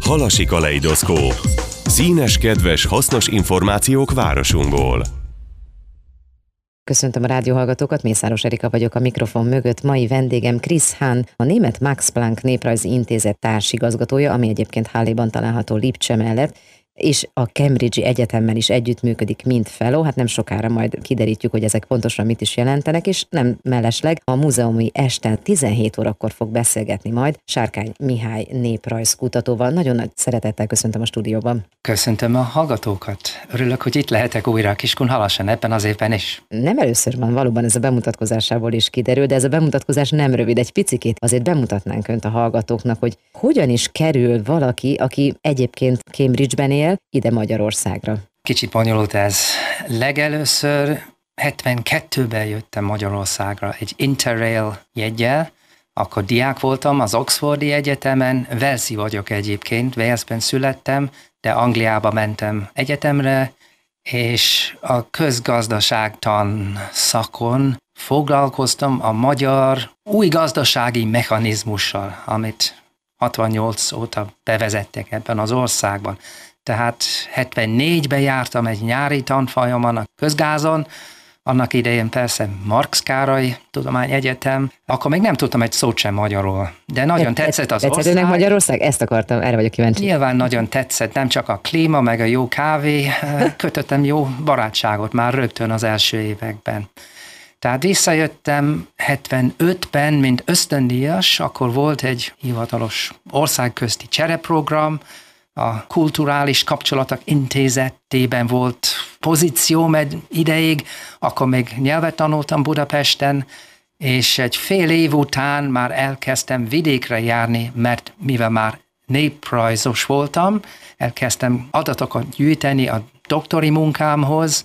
Halasi kaleidoszkóp. Színes, kedves, hasznos információk városunkból. Köszöntöm a rádióhallgatókat, Mészáros Erika vagyok a mikrofon mögött. Mai vendégem Chris Hahn, a Német Max Planck Néprajzi Intézet társigazgatója, ami egyébként Halléban található Lipcse mellett, és a Cambridge-i Egyetemmel is együttműködik, mint fellow. Hát nem sokára majd kiderítjük, hogy ezek pontosan mit is jelentenek, és nem mellesleg a múzeumi este 17 órakor fog beszélgetni majd Sárkány Mihály néprajzkutatóval. Nagyon nagy szeretettel köszöntöm a stúdióban. Köszöntöm a hallgatókat. Örülök, hogy itt lehetek újra a Kiskunhalason ebben az évben is. Nem először van, valóban ez a bemutatkozásából is kiderül, de ez a bemutatkozás nem rövid, egy picikét azért bemutatnánk önt a hallgatóknak, hogy hogyan is kerül valaki, aki egyébként Cambridge-ben él, ide Magyarországra. Kicsit bonyolult ez. Legelőször 72-ben jöttem Magyarországra egy Interrail jeggyel, akkor diák voltam az Oxfordi Egyetemen, Walesi vagyok egyébként, Walesben születtem, de Angliába mentem egyetemre, és a közgazdaságtan szakon foglalkoztam a magyar új gazdasági mechanizmussal, amit 68 óta bevezettek ebben az országban. Tehát 74-ben jártam egy nyári tanfolyamon a közgázon, annak idején persze Marx Károly Tudományegyetem, akkor még nem tudtam egy szót sem magyarul, de nagyon tetszett az ország. Tetszett önnek Magyarország? Ezt akartam, erre vagyok kíváncsi. Nyilván nagyon tetszett, nem csak a klíma, meg a jó kávé, kötöttem jó barátságot már rögtön az első években. Tehát visszajöttem 75-ben, mint ösztöndíjas, akkor volt egy hivatalos országközti csereprogram, a Kulturális Kapcsolatok Intézetében volt pozícióm egy ideig, akkor még nyelvet tanultam Budapesten, és egy fél év után már elkezdtem vidékre járni, mert mivel már néprajzos voltam, elkezdtem adatokat gyűjteni a doktori munkámhoz,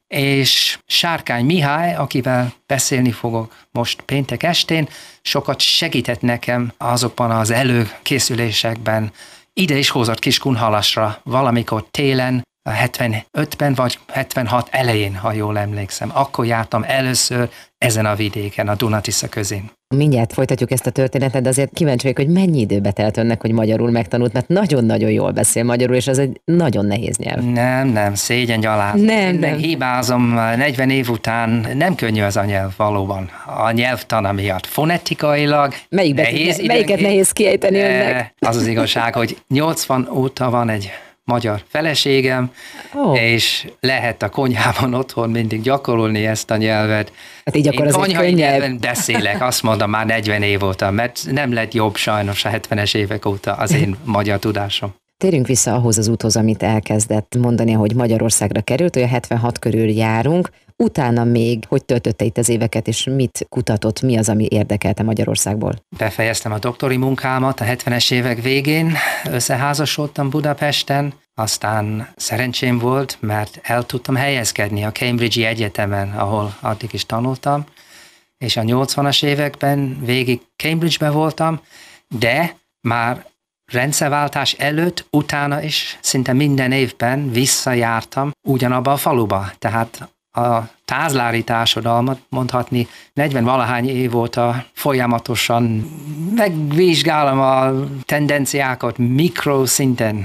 és Sárkány Mihály, akivel beszélni fogok most péntek estén, sokat segített nekem azokban az előkészülésekben. Ide is hozott Kiskunhalasra valamikor télen, 75-ben vagy 76 elején, ha jól emlékszem. Akkor jártam először ezen a vidéken, a Duna-Tisza közén. Mindjárt folytatjuk ezt a történetet, de azért kíváncsi vagyok, hogy mennyi időbe telt önnek, hogy magyarul megtanult, mert nagyon-nagyon jól beszél magyarul, és ez egy nagyon nehéz nyelv. Nem, szégyengyalázat. Nem. Hibázom, 40 év után nem könnyű ez a nyelv valóban. A nyelvtana miatt fonetikailag melyiket nehéz kiejteni önnek? Az az igazság, hogy 80 óta van egy magyar feleségem, és lehet a konyhában otthon mindig gyakorolni ezt a nyelvet. Hát így akkor én konyhai nyelven beszélek, azt mondom már 40 év óta, mert nem lett jobb sajnos a 70-es évek óta az én magyar tudásom. Térjünk vissza ahhoz az úthoz, amit elkezdett mondani, hogy Magyarországra került, hogy a 76 körül járunk, utána még hogy töltötte itt az éveket, és mit kutatott, mi az, ami érdekelte Magyarországból? Befejeztem a doktori munkámat a 70-es évek végén, összeházasodtam Budapesten, aztán szerencsém volt, mert el tudtam helyezkedni a Cambridge-i Egyetemen, ahol addig is tanultam, és a 80-as években végig Cambridge-ben voltam, de már rendszerváltás előtt, utána is szinte minden évben visszajártam ugyanabba a faluba. Tehát a tázlári társadalmat mondhatni 40-valahány év óta folyamatosan megvizsgálom a tendenciákat mikroszinten.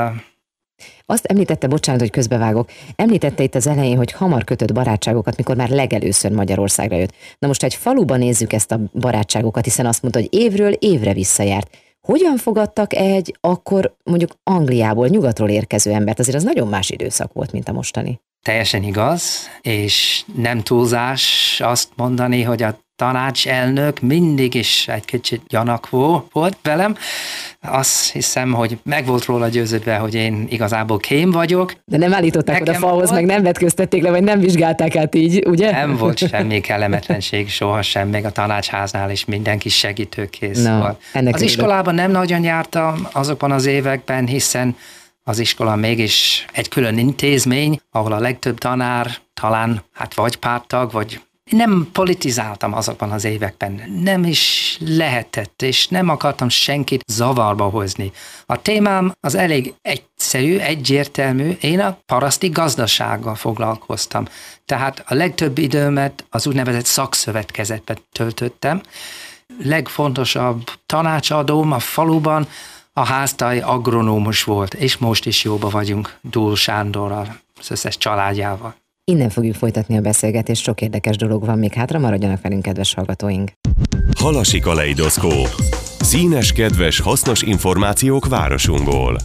Azt említette, bocsánat, hogy közbevágok, említette itt az elején, hogy hamar kötött barátságokat, mikor már legelőször Magyarországra jött. Na most, ha egy faluban nézzük ezt a barátságokat, hiszen azt mondta, hogy évről évre visszajárt. Hogyan fogadtak egy akkor mondjuk Angliából, nyugatról érkező embert? Azért az nagyon más időszak volt, mint a mostani. Teljesen igaz, és nem túlzás azt mondani, hogy a tanácselnök mindig is egy kicsit gyanakvó volt velem. Azt hiszem, hogy meg volt róla győződve, hogy én igazából kém vagyok. De nem állították oda falhoz, meg nem vetköztették le, vagy nem vizsgálták át így, ugye? Nem volt semmi kellemetlenség sohasem, még a tanácsháznál is mindenki segítőkész volt. Az iskolában nem nagyon jártam azokban az években, hiszen az iskola mégis egy külön intézmény, ahol a legtöbb tanár talán vagy párttag, vagy nem politizáltam azokban az években. Nem is lehetett, és nem akartam senkit zavarba hozni. A témám az elég egyszerű, egyértelmű. Én a paraszti gazdasággal foglalkoztam. Tehát a legtöbb időmet az úgynevezett szakszövetkezetben töltöttem. Legfontosabb tanácsadóm a faluban A háztáj agronómus volt, és most is jóba vagyunk Dúl Sándorral, az összes családjával. Innen fogjuk folytatni a beszélgetést, sok érdekes dolog van még hátra, maradjanak velünk, kedves hallgatóink. Halasi kaleidoszkóp. Színes, kedves, hasznos információk városunkból.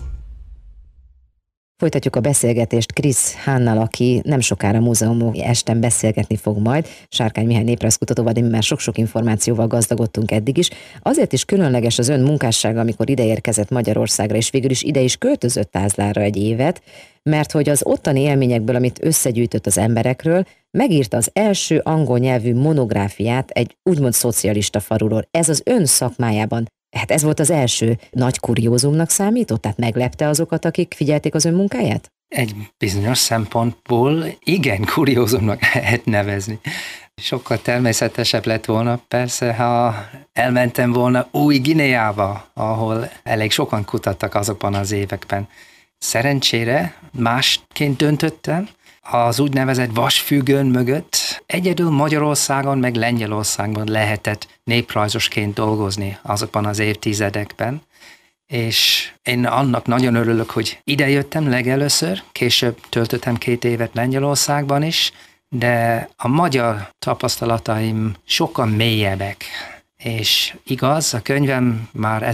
Folytatjuk a beszélgetést Chris Hannal, aki nem sokára múzeumi esten beszélgetni fog majd. Sárkány Mihály néprajzkutatóval, de mi már sok-sok információval gazdagodtunk eddig is. Azért is különleges az ön munkássága, amikor ideérkezett Magyarországra, és végül is ide is költözött Tázlárra egy évet, mert hogy az ottani élményekből, amit összegyűjtött az emberekről, megírta az első angol nyelvű monográfiát egy úgymond szocialista faluról. Ez az ön szakmájában, hát ez volt az első nagy kuriózumnak számított? Tehát meglepte azokat, akik figyelték az ön munkáját? Egy bizonyos szempontból igen kuriózumnak lehet nevezni. Sokkal természetesebb lett volna persze, ha elmentem volna Új-Guineába, ahol elég sokan kutattak azokban az években. Szerencsére másként döntöttem, az úgynevezett vasfüggöny mögött egyedül Magyarországon meg Lengyelországban lehetett néprajzosként dolgozni azokban az évtizedekben, és én annak nagyon örülök, hogy idejöttem legelőször, később töltöttem 2 évet Lengyelországban is, de a magyar tapasztalataim sokkal mélyebbek. És igaz, a könyvem már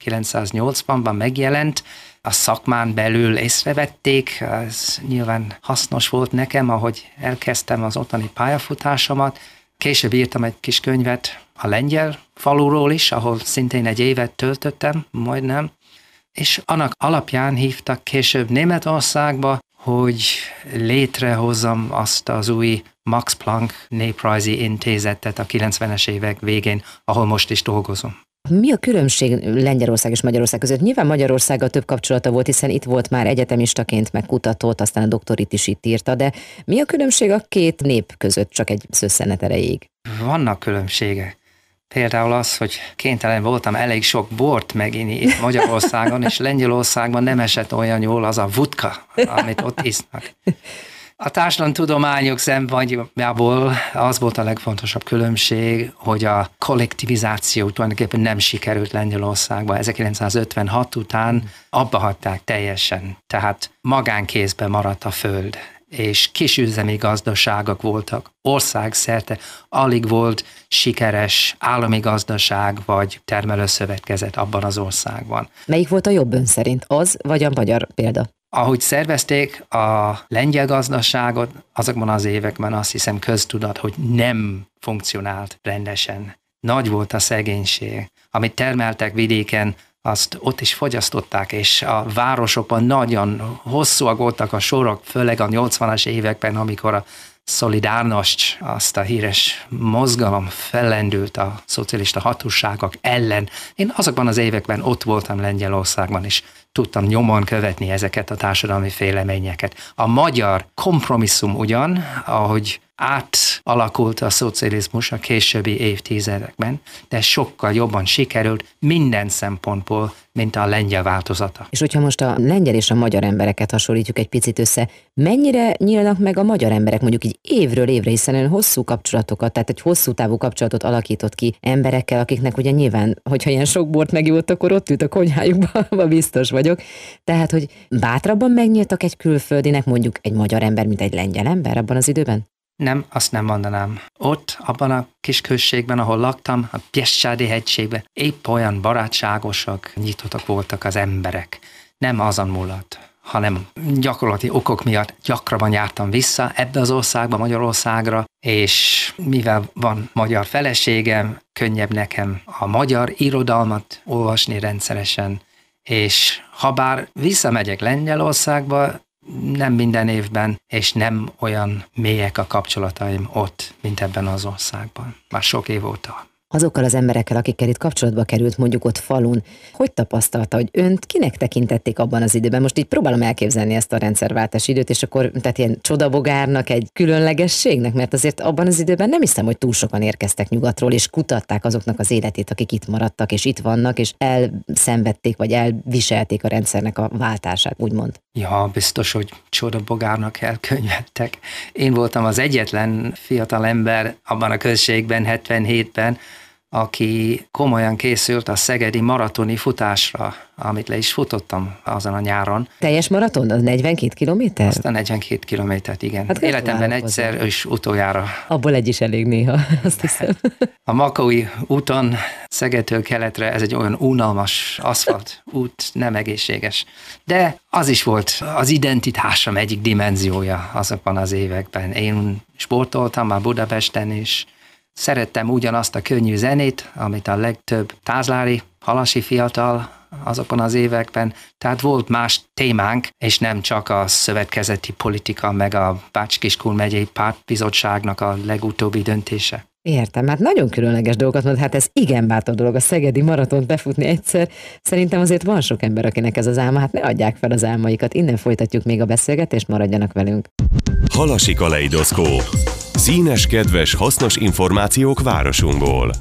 1980-ban megjelent, a szakmán belül észrevették, ez nyilván hasznos volt nekem, ahogy elkezdtem az ottani pályafutásomat. Később írtam egy kis könyvet a lengyel faluról is, ahol szintén egy évet töltöttem, majdnem, és annak alapján hívtak később Németországba, hogy létrehozzam azt az új Max Planck néprajzi intézetet a 90-es évek végén, ahol most is dolgozom. Mi a különbség Lengyelország és Magyarország között? Nyilván Magyarországgal több kapcsolata volt, hiszen itt volt már egyetemistaként, meg kutatott, aztán a doktorit is itt írta, de mi a különbség a két nép között csak egy szösszenet erejéig? Vannak különbségek. Például az, hogy kénytelen voltam elég sok bort meginni itt Magyarországon, és Lengyelországban nem esett olyan jól az a vodka, amit ott isznak. A társadalomtudományok szempontjából az volt a legfontosabb különbség, hogy a kollektivizáció tulajdonképpen nem sikerült Lengyelországban. 1956 után abba hagyták teljesen, tehát magánkézben maradt a föld, és kisüzemi gazdaságok voltak. Országszerte alig volt sikeres állami gazdaság vagy termelőszövetkezet abban az országban. Melyik volt a jobb ön szerint, az vagy a magyar példa? Ahogy szervezték a lengyel gazdaságot, azokban az években azt hiszem köztudat, hogy nem funkcionált rendesen. Nagy volt a szegénység. Amit termeltek vidéken, azt ott is fogyasztották, és a városokban nagyon hosszúak voltak a sorok, főleg a 80-as években, amikor a Szolidárnost, azt a híres mozgalom fellendült a szocialista hatóságok ellen. Én azokban az években ott voltam Lengyelországban, és tudtam nyomon követni ezeket a társadalmi féleményeket. A magyar kompromisszum ugyan, ahogy átalakult a szocializmus a későbbi évtizedekben, de sokkal jobban sikerült minden szempontból, mint a lengyel változata. És hogyha most a lengyel és a magyar embereket hasonlítjuk egy picit össze, mennyire nyílnak meg a magyar emberek mondjuk így évről évre, hiszen ön hosszú kapcsolatokat, tehát egy hosszú távú kapcsolatot alakított ki emberekkel, akiknek ugye nyilván, hogyha ilyen sok bort megívott, akkor ott ült a konyhájukban, biztos vagyok. Tehát, hogy bátrabban megnyíltak egy külföldinek mondjuk egy magyar ember, mint egy lengyel ember abban az időben? Nem, azt nem mondanám. Ott, abban a kis községben, ahol laktam, a Pieszcsádi hegységben, épp olyan barátságosak, nyitottak voltak az emberek. Nem azon múlott, hanem gyakorlati okok miatt gyakrabban jártam vissza ebbe az országba, Magyarországra, és mivel van magyar feleségem, könnyebb nekem a magyar irodalmat olvasni rendszeresen, és ha bár visszamegyek Lengyelországba, nem minden évben, és nem olyan mélyek a kapcsolataim ott, mint ebben az országban. Már sok év óta. Azokkal az emberekkel, akikkel itt kapcsolatba került, mondjuk ott falun, hogy tapasztalta, hogy önt kinek tekintették abban az időben? Most így próbálom elképzelni ezt a rendszerváltás időt, és akkor tehát ilyen csodabogárnak, egy különlegességnek, mert azért abban az időben nem hiszem, hogy túl sokan érkeztek nyugatról, és kutatták azoknak az életét, akik itt maradtak, és itt vannak, és elszenvedték, vagy elviselték a rendszernek a váltását, úgymond. Ja, biztos, hogy csodabogárnak elkönyveltek. Én voltam az egyetlen fiatal ember abban a községben, 77-ben, aki komolyan készült a szegedi maratoni futásra, amit le is futottam azon a nyáron. Teljes maraton? Az 42 kilométer? Azt a 42 kilométert, igen. Hát életemben egyszer és utoljára. Abból egy is elég néha, azt hiszem. A Makói úton Szegedtől keletre ez egy olyan unalmas aszfalt út, nem egészséges. De az is volt az identitásom egyik dimenziója azokban az években. Én sportoltam már Budapesten is, szerettem ugyanazt a könnyű zenét, amit a legtöbb tázlári, halasi fiatal azokban az években, tehát volt más témánk, és nem csak a szövetkezeti politika, meg a Bács-Kiskun megyei pártbizottságnak a legutóbbi döntése. Értem, hát nagyon különleges dolgokat mond, hát ez igen bátor dolog a szegedi maratont befutni egyszer. Szerintem azért van sok ember, akinek ez az álma, hát ne adják fel az álmaikat. Innen folytatjuk még a beszélgetést, maradjanak velünk. Halasi kaleidoszkóp. Színes, kedves, hasznos információk városunkból.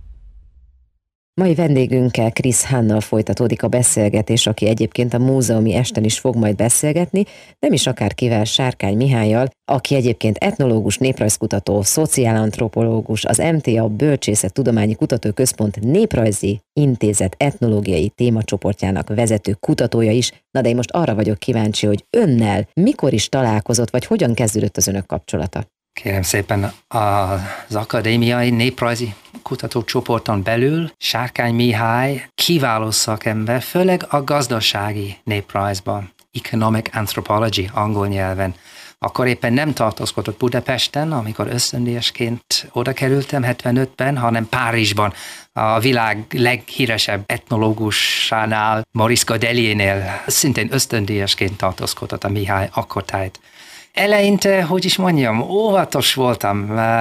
Mai vendégünkkel, Chris Hunnal folytatódik a beszélgetés, aki egyébként a múzeumi esten is fog majd beszélgetni, nem is akárkivel, Sárkány Mihályal, aki egyébként etnológus, néprajzkutató, szociálantropológus, az MTA Bölcsészettudományi Kutatóközpont Néprajzi Intézet etnológiai témacsoportjának vezető kutatója is. Na de én most arra vagyok kíváncsi, hogy önnel mikor is találkozott, vagy hogyan kezdődött az önök kapcsolata? Kérem szépen, az akadémiai néprajzi kutatócsoporton belül Sárkány Mihály kiváló szakember, főleg a gazdasági néprajzban, economic anthropology angol nyelven. Akkor éppen nem tartózkodott Budapesten, amikor ösztöndíjasként oda kerültem 75-ben, hanem Párizsban, a világ leghíresebb etnológusánál, Maurice Godelier-nél, szintén ösztöndíjasként tartózkodott a Mihály akkortájt. Eleinte, hogy is mondjam, óvatos voltam,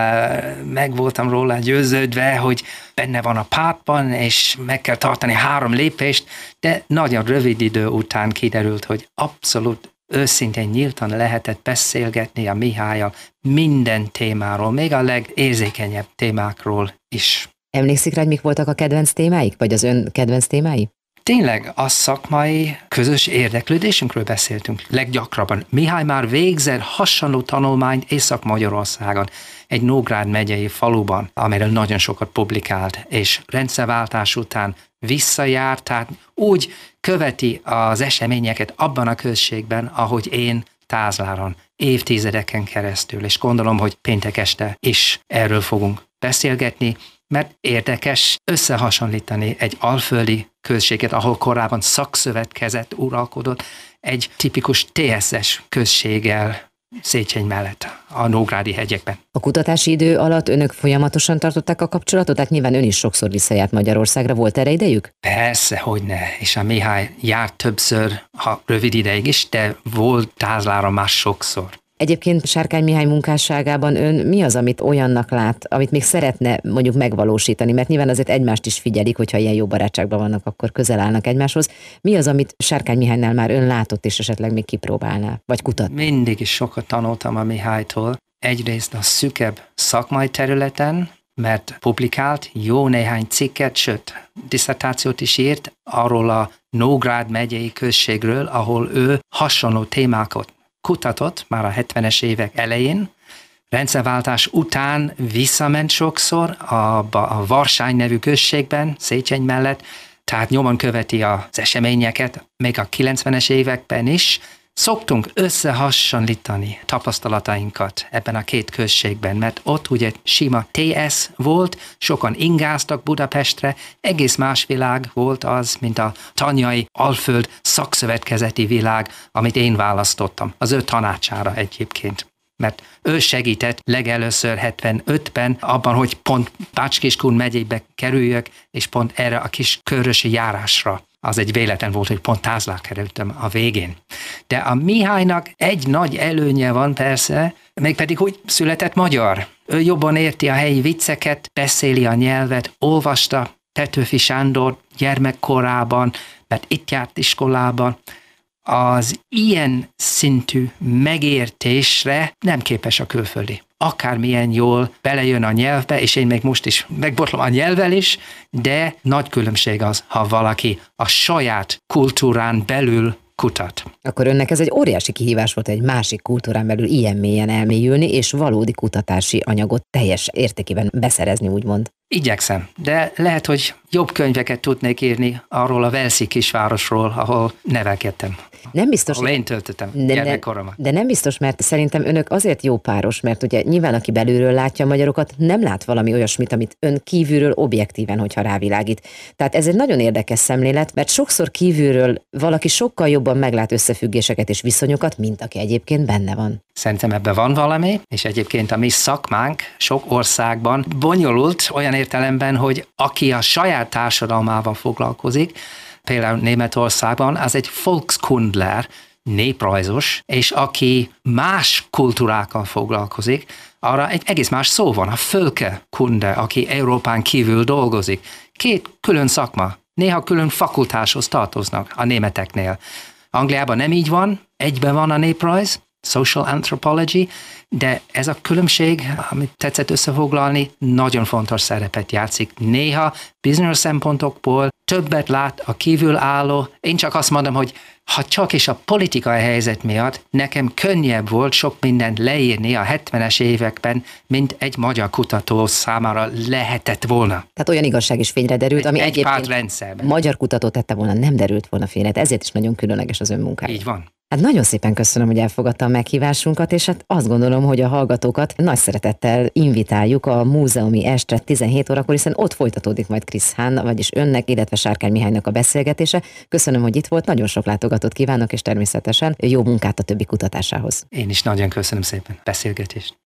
meg voltam róla győződve, hogy benne van a pártban, és meg kell tartani 3 lépést, de nagyon rövid idő után kiderült, hogy abszolút őszintén nyíltan lehetett beszélgetni a Mihállyal minden témáról, még a legérzékenyebb témákról is. Emlékszik rá, hogy mik voltak a kedvenc témáik, vagy az ön kedvenc témái? Tényleg a szakmai közös érdeklődésünkről beszéltünk leggyakrabban. Mihály már végzett hasonló tanulmányt Észak-Magyarországon, egy Nógrád megyei faluban, amelyről nagyon sokat publikált, és rendszerváltás után visszajárt, tehát úgy követi az eseményeket abban a községben, ahogy én Tázláron, évtizedeken keresztül, és gondolom, hogy péntek este is erről fogunk beszélgetni, mert érdekes összehasonlítani egy alföldi községet, ahol korábban szakszövetkezet uralkodott, egy tipikus TSS községgel Széchenyi mellett, a Nógrádi hegyekben. A kutatási idő alatt önök folyamatosan tartották a kapcsolatot? Tehát nyilván ön is sokszor visszajárt Magyarországra, volt erre idejük? Persze, hogyne, és a Mihály járt többször, ha rövid ideig is, de volt Tázlára már sokszor. Egyébként Sárkány Mihály munkásságában ön mi az, amit olyannak lát, amit még szeretne mondjuk megvalósítani, mert nyilván azért egymást is figyelik, hogyha ilyen jó barátságban vannak, akkor közel állnak egymáshoz. Mi az, amit Sárkány Mihálynál már ön látott, és esetleg még kipróbálná, vagy kutat? Mindig is sokat tanultam a Mihálytól. Egyrészt a szűkebb szakmai területen, mert publikált jó néhány cikket, sőt, disszertációt is írt arról a Nógrád megyei községről, ahol ő hasonló témákat kutatott már a 70-es évek elején, rendszerváltás után visszament sokszor a Varsány nevű községben, Széchenyi mellett, tehát nyomon követi az eseményeket, még a 90-es években is. Szoktunk összehasonlítani tapasztalatainkat ebben a két községben, mert ott ugye sima TS volt, sokan ingáztak Budapestre, egész más világ volt az, mint a tanyai Alföld szakszövetkezeti világ, amit én választottam, az ő tanácsára egyébként. Mert ő segített legelőször 75-ben abban, hogy pont Bács-Kiskun megyébe kerüljök, és pont erre a kis körösi járásra. Az egy véletlen volt, hogy pont Tázlán kerültem a végén. De a Mihálynak egy nagy előnye van persze, mégpedig, hogy született magyar. Ő jobban érti a helyi vicceket, beszéli a nyelvet, olvasta Petőfi Sándor gyermekkorában, mert itt járt iskolában. Az ilyen szintű megértésre nem képes a külföldi. Akármilyen jól belejön a nyelvbe, és én még most is megbotlom a nyelvvel is, de nagy különbség az, ha valaki a saját kultúrán belül kutat. Akkor önnek ez egy óriási kihívás volt, egy másik kultúrán belül ilyen mélyen elmélyülni, és valódi kutatási anyagot teljes értékében beszerezni, úgymond. Igyekszem, de lehet, hogy jobb könyveket tudnék írni arról a walesi kisvárosról, ahol nevelkedtem. Nem biztos, ahol én töltöttem gyermekkoromat. De nem biztos, mert szerintem önök azért jó páros, mert ugye nyilván aki belülről látja a magyarokat, nem lát valami olyasmit, amit ön kívülről objektíven, hogyha rávilágít. Tehát ez egy nagyon érdekes szemlélet, mert sokszor kívülről valaki sokkal jobban meglát összefüggéseket és viszonyokat, mint aki egyébként benne van. Szerintem ebben van valami, és egyébként a mi szakmánk sok országban bonyolult olyan értelemben, hogy aki a saját társadalmával foglalkozik, például Németországban, az egy Volkskundler, néprajzos, és aki más kultúrákkal foglalkozik, arra egy egész más szó van, a Völkerkunde, aki Európán kívül dolgozik. Két külön szakma, néha külön fakultáshoz tartoznak a németeknél. Angliában nem így van, egyben van a néprajz, social anthropology, de ez a különbség, amit tetszett összefoglalni, nagyon fontos szerepet játszik. Néha bizonyos szempontokból többet lát a kívülálló. Én csak azt mondom, hogy ha csak is a politikai helyzet miatt nekem könnyebb volt sok mindent leírni a 70-es években, mint egy magyar kutató számára lehetett volna. Tehát olyan igazság is fényre derült, ami egyébként magyar kutató tette volna, nem derült volna fényre. Ezért is nagyon különleges az ön munkája. Így van. Hát nagyon szépen köszönöm, hogy elfogadta a meghívásunkat, és hát azt gondolom, hogy a hallgatókat nagy szeretettel invitáljuk a múzeumi estre 17 órakor, hiszen ott folytatódik majd Chris Hahn, vagyis önnek, illetve Sárkány Mihálynak a beszélgetése. Köszönöm, hogy itt volt, nagyon sok látogatót kívánok, és természetesen jó munkát a többi kutatásához. Én is nagyon köszönöm szépen a beszélgetést.